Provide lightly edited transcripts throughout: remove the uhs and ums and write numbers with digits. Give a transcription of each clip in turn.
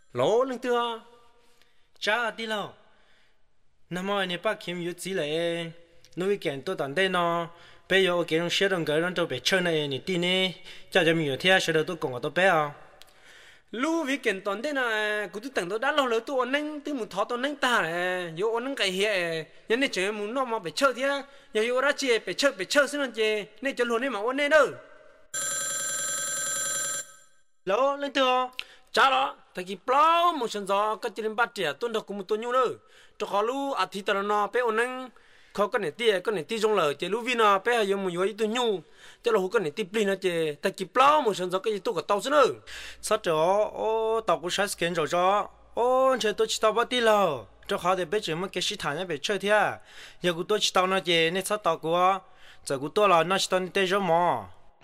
lỗ lên tưa cha đi lâu năm nay này bác kiếm yếu chỉ lại nuôi kiện tôi tận đây nó bây giờ cái nó sẽ đồng cái nó cho bé chơi này này đi nè cha cho mình theo sẽ được tôi cùng ở tôi bé à lu vì kiện toàn thế nào cũng tôi tưởng tôi đã lâu rồi tôi ổn định tôi muốn thọ tôi nâng ta này yêu ổn định cái hệ nhân này chơi muốn nó mà phải chơi thế giờ yêu đã chơi phải chơi xin anh chơi nên cho luôn đi mà ổn định đâu lỗ lên tưa cha đó tại cái plau một sân gió cái chuyện bắt trẻ tôi được cùng một tôi nhau nữa cho họ lu à thì tao nó bé ổn định khó cái này tia trong lời chơi lu vi nó bé giờ một người tôi nhau cho là cái này tia pin nó chơi tại cái plau một sân gió cái gì tôi có tao xin nữa sao đó ô tao cũng sáng scan rồi cho ô chơi tôi chỉ tao bắt đi lâu cho họ để bé chơi mà cái sĩ thản này bé chơi thế à giờ cũng tôi chỉ tao nó chơi nên sao tao cũng giờ cũng tôi là nó chỉ tao đi chơi mà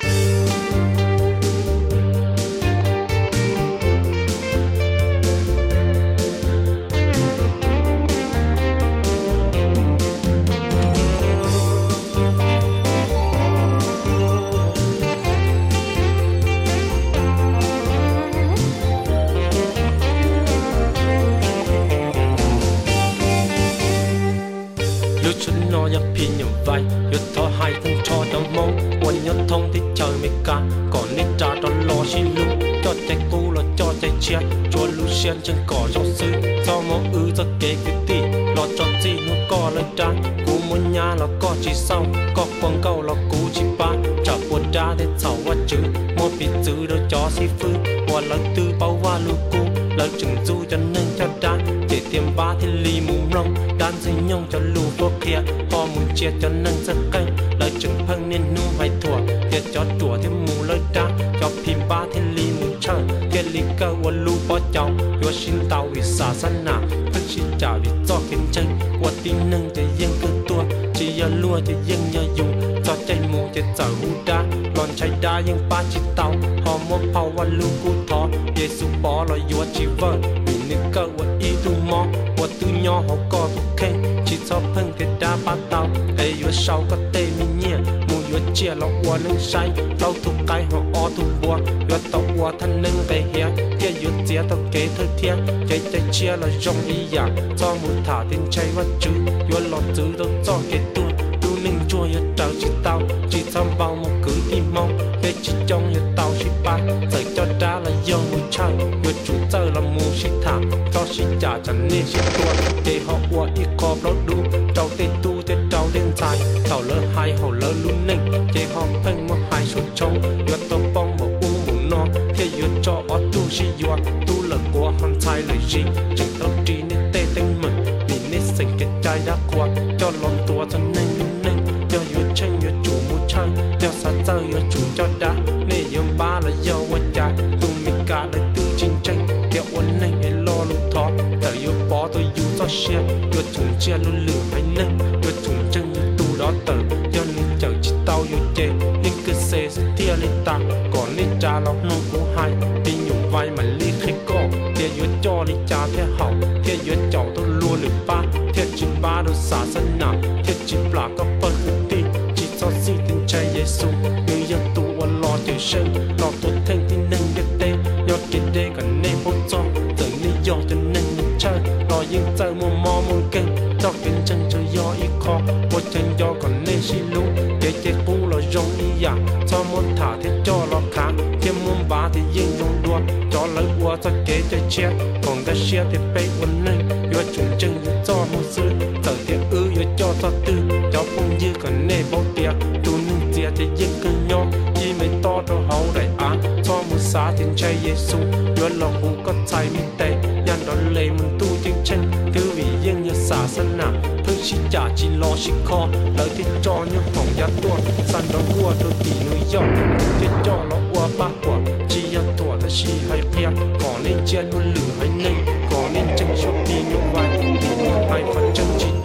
nó nhập pin nhập vai, nhập thọ hai thân cho đau mong, quay nhập thông thì trời mệt cả, còn nên trả đó lo xin luôn, cho chạy cu là cho chạy chia, cho lu xiên chân cỏ trong sư, cho mỏ cho kế cái tì, lo cho gì nó có lời trang, cú muốn nhà là có chỉ sau, có quăng câu là cú chỉ ba, trả buồn ra để xảo qua chữ, một bị chữ đó cho si phương, qua lời tư bao qua lu cú, lời chừng du cho nên cho đá, để tiêm ba thì lì mù rong, đan dây nhông cho lu vô kia. Họ muốn chia cho nâng giấc canh lời chừng phân nên nu hay thua thiệt cho chùa thêm mù lời đá cho phim ba thiên ly mù chơi thiệt ly cơ của lu bó cháu vừa xin tàu vì xả sân nào thức xin chào vì cho kiến chân của tin nâng cho dân cơ tua chỉ giờ lua cho dân nhờ dùng cho chạy mù cho sở hú đá lòn chạy đá dân ba chỉ tàu họ muốn phao qua lu cu thọ về su bó là vừa chỉ vợ vì nên cơ của ý tu mò của tư nhỏ họ có thuộc khen chỉ cho phân cái đá ba tàu ấy vừa sau có tê mi nhẹ mù vừa chia lọc qua nâng say lâu thuộc cái họ o thuộc bùa vừa tàu qua thân nâng về hè kia vừa chia tàu kế thơ thiên chạy chạy chia là rong ý giả cho mù thả tiền chạy qua chữ vừa lọt chữ đâu cho cái tuôn tu nâng chua vừa trao chỉ tàu chỉ thăm vào một cứ tim mong để chỉ trong vừa tàu chỉ ba thời cho ra là do mù chơi vừa chủ giờ là mù chỉ thả cho chỉ trả chẳng nên chỉ tuôn để họ qua ít có lót đu trâu tê tu tê trâu đen dài thảo lỡ hai hậu lỡ luôn neng để họ phanh một hai số trâu vừa tông bong một u một non thế vừa cho ở tu si vừa tu lỡ của hòn trai lời gì chừng tao trí nên tê tên mình vì nên sinh cái trái đã qua cho lon tua cho nên luôn neng cho vừa tranh vừa chủ một chơi cho sát giờ vừa chủ cho đá nên vừa ba là do quan trái tu mình cả đời tư chiến tranh theo ôn neng hay lo lụt thọ đời vừa bỏ tôi dù cho xe vừa thùng chia luôn lửa hay nâng vừa thùng chân vừa tu đó tử cho nên chờ chỉ tao vô chê nên cứ xe sẽ tia lên ta còn nên trả lòng nông của hai đi nhung vai mà ly khách co kia vừa cho đi trả theo hậu kia vừa chậu tôi luôn được ba thiệt chỉ ba đồ xả sân nào thiệt chỉ là có phân hữu tin chỉ cho si tin chạy Giêsu người dân tu và lo chữ sân lo tốt thêm tin nâng biết đêm do kiến đê cần nên hôn cho tự lý do cho nên mình chơi lo dân chơi mua mò mua kênh cho kiến chân cho do ít khó một chân do còn nên xí lú để chết cũ là rong đi giả cho muốn thả thế cho lo khá thêm muốn bá thì dân rong đua cho lấy qua cho kế cho chết còn ta xe thì bay quần nâng do chúng chân cho một sư tự tiện do cho tư cho phong dư còn nên bao tiệc tu nâng tiệc thì dân cơn nhau chỉ mới to đâu hậu đại á cho một xã thiên trai Giêsu do lòng hú có trái mi tê nhàn đón lệ mình tu chân chân thứ vì dân như xả sân nào thương chỉ trả chỉ lo chỉ kho đợi thiết cho như phòng giá tua sàn đó qua đôi tỷ người dòng thiết cho nó qua ba quả chỉ ăn tuổi ta chỉ hay kia còn nên chia luôn lửa hay nên còn nên chân số đi như vậy thì hai phần chân chỉ